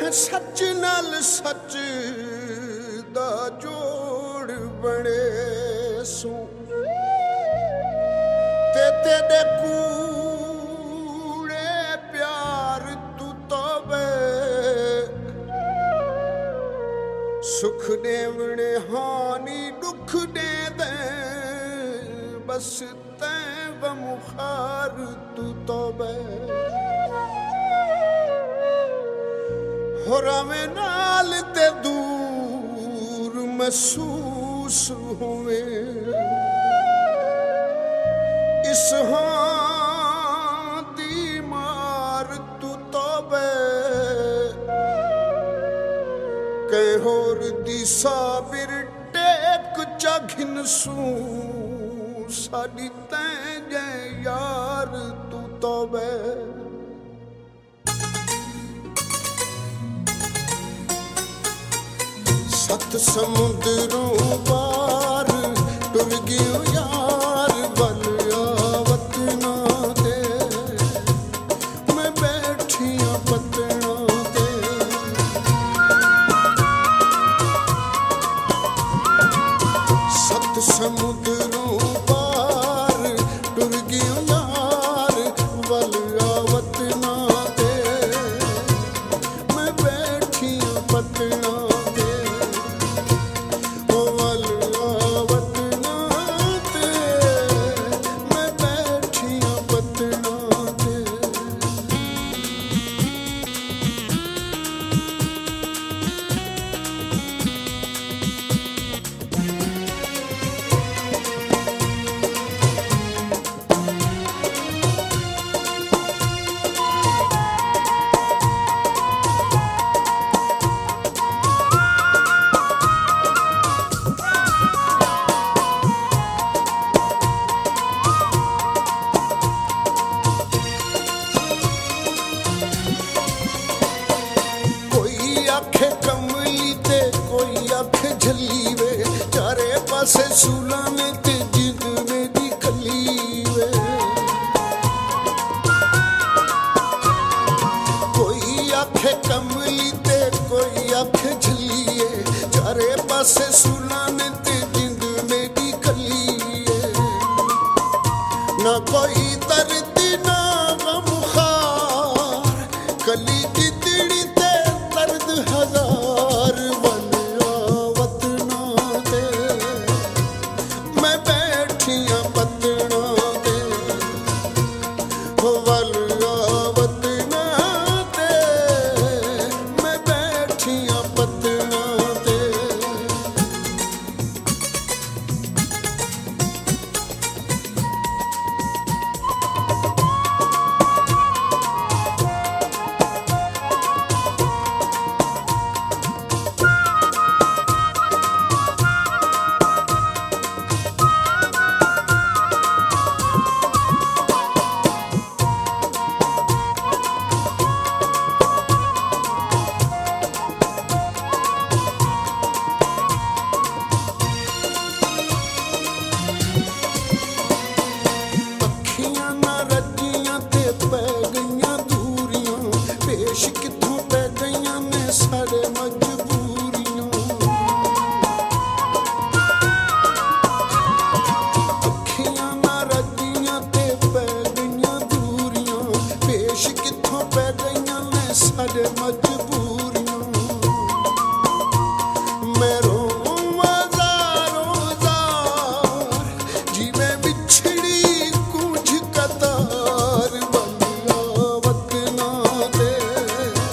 सच नाल सच दा जोड़ बने सू ते तेरे कूड़े प्यार तू तोबे सुख देवने हानि दुख दे दे बस तैं बमुखार तू तोबे होरावे नाल ते दूर महसूस होवे इस हां दी मार तू तोबे कै होर दी साबिर टेक चाघिन सू साडी तैं जै यार तू तोबे सत समुद्रों पार टुर गयो यार बल आवत ना दे मैं बैठिया पतना दे सत समुद्रों पार टुर गयो यार बल आवत ना दे मैं बैठिया पतना से सूला में ते जिद मेरी कली वे कोई आखे कमली ते कोई आखे झलिए चारे पासे सूला में ते जिद मेरी कली ना कोई दर्द ना गमखार कली दी तिड़ी ते दर्द हजार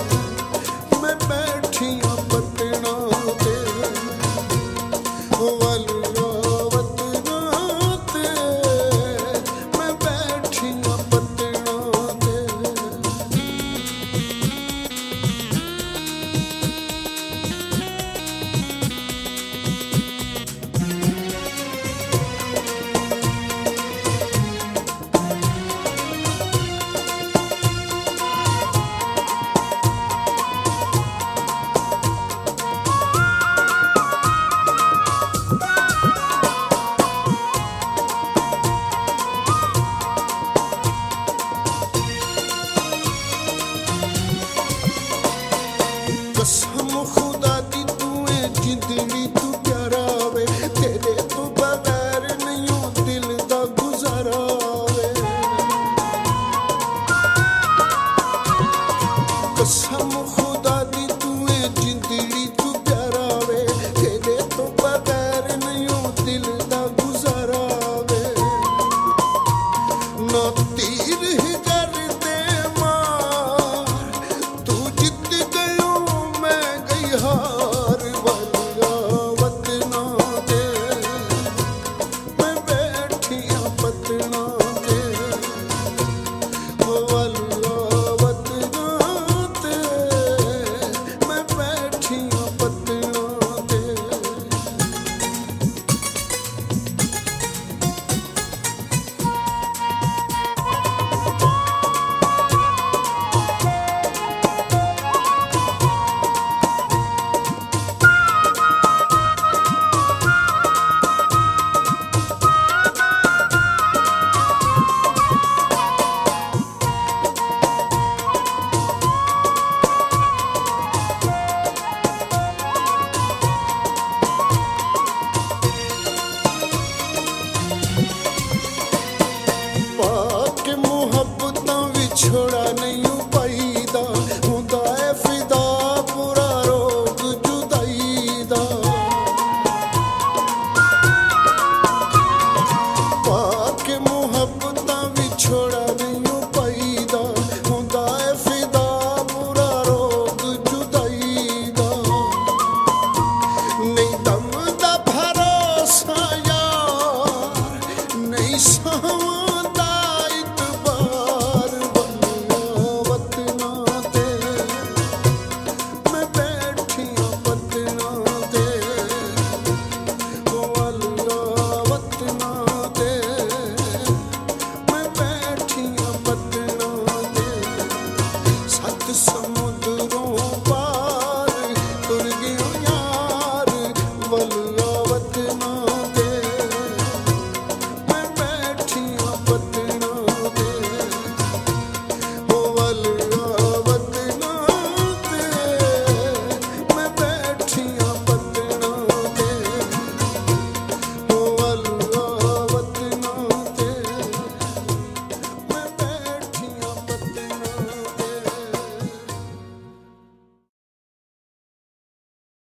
Oh